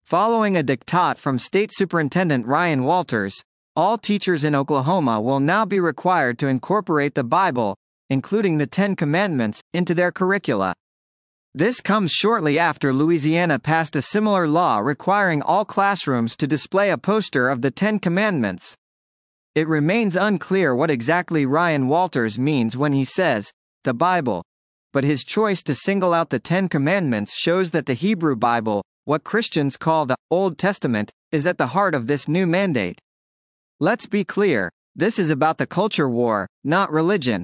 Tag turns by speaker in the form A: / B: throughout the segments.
A: Following a diktat from State Superintendent Ryan Walters, all teachers in Oklahoma will now be required to incorporate the Bible, including the Ten Commandments, into their curricula. This comes shortly after Louisiana passed a similar law requiring all classrooms to display a poster of the Ten Commandments. It remains unclear what exactly Ryan Walters means when he says, the Bible, but his choice to single out the Ten Commandments shows that the Hebrew Bible, what Christians call the Old Testament, is at the heart of this new mandate. Let's be clear, this is about the culture war, not religion.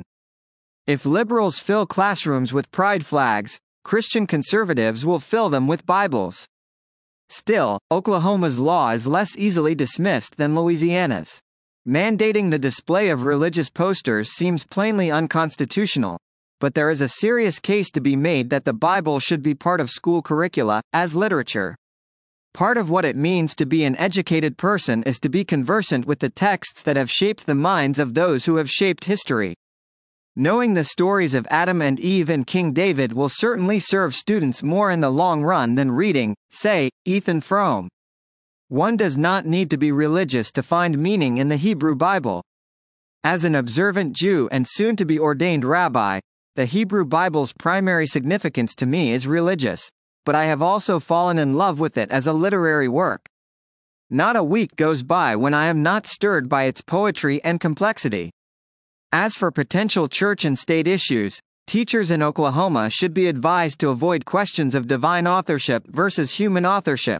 A: If liberals fill classrooms with pride flags, Christian conservatives will fill them with Bibles. Still, Oklahoma's law is less easily dismissed than Louisiana's. Mandating the display of religious posters seems plainly unconstitutional, but there is a serious case to be made that the Bible should be part of school curricula, as literature. Part of what it means to be an educated person is to be conversant with the texts that have shaped the minds of those who have shaped history. Knowing the stories of Adam and Eve and King David will certainly serve students more in the long run than reading, say, Ethan Frome. One does not need to be religious to find meaning in the Hebrew Bible. As an observant Jew and soon-to-be ordained rabbi, the Hebrew Bible's primary significance to me is religious, but I have also fallen in love with it as a literary work. Not a week goes by when I am not stirred by its poetry and complexity. As for potential church and state issues, teachers in Oklahoma should be advised to avoid questions of divine authorship versus human authorship.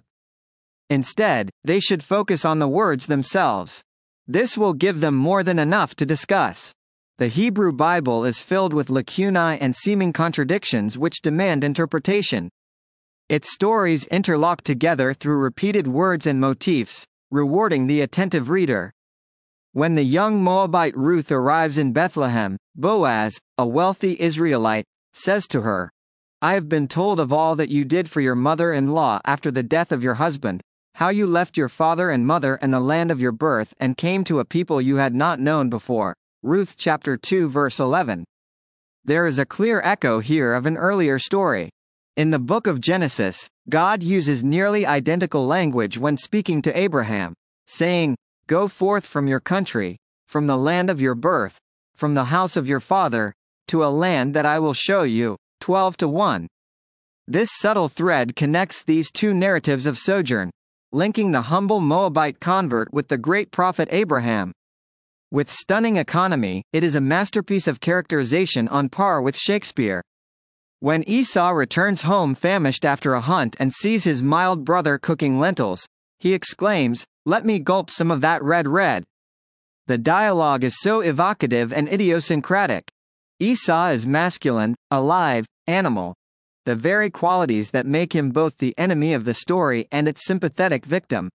A: Instead, they should focus on the words themselves. This will give them more than enough to discuss. The Hebrew Bible is filled with lacunae and seeming contradictions which demand interpretation. Its stories interlock together through repeated words and motifs, rewarding the attentive reader. When the young Moabite Ruth arrives in Bethlehem, Boaz, a wealthy Israelite, says to her, "I have been told of all that you did for your mother-in-law after the death of your husband, how you left your father and mother and the land of your birth and came to a people you had not known before." Ruth chapter 2 verse 11. There is a clear echo here of an earlier story. In the book of Genesis, God uses nearly identical language when speaking to Abraham, saying, "Go forth from your country, from the land of your birth, from the house of your father, to a land that I will show you." 12:1. This subtle thread connects these two narratives of sojourn, linking the humble Moabite convert with the great prophet Abraham. With stunning economy, it is a masterpiece of characterization on par with Shakespeare. When Esau returns home famished after a hunt and sees his mild brother cooking lentils, he exclaims, "Let me gulp some of that red." The dialogue is so evocative and idiosyncratic. Esau is masculine, alive, animal. The very qualities that make him both the enemy of the story and its sympathetic victim.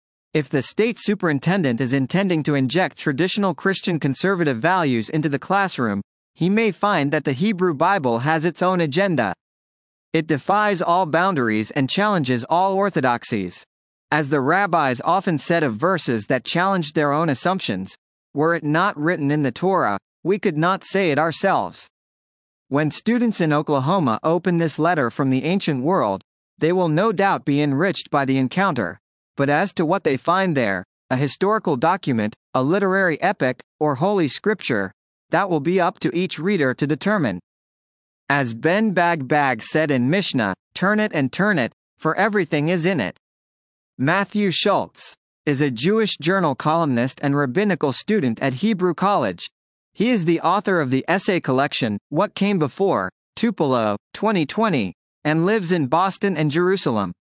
A: If the state superintendent is intending to inject traditional Christian conservative values into the classroom, he may find that the Hebrew Bible has its own agenda. It defies all boundaries and challenges all orthodoxies. As the rabbis often said of verses that challenged their own assumptions, "Were it not written in the Torah, we could not say it ourselves." When students in Oklahoma open this letter from the ancient world, they will no doubt be enriched by the encounter. But as to what they find there, a historical document, a literary epic, or holy scripture, that will be up to each reader to determine. As Ben Bagbag said in Mishnah, "Turn it and turn it, for everything is in it." Matthew Schultz is a Jewish journal columnist and rabbinical student at Hebrew College. He is the author of the essay collection, What Came Before, Tupelo, 2020, and lives in Boston and Jerusalem.